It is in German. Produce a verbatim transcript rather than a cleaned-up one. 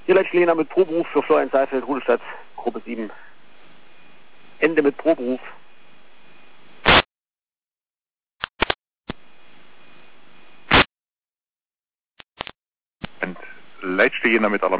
Hier Leitstehender mit Proberuf für Florian Seifeld, Rudelstadt, Gruppe sieben. Ende mit Proberuf. Und Leitstehender mit aller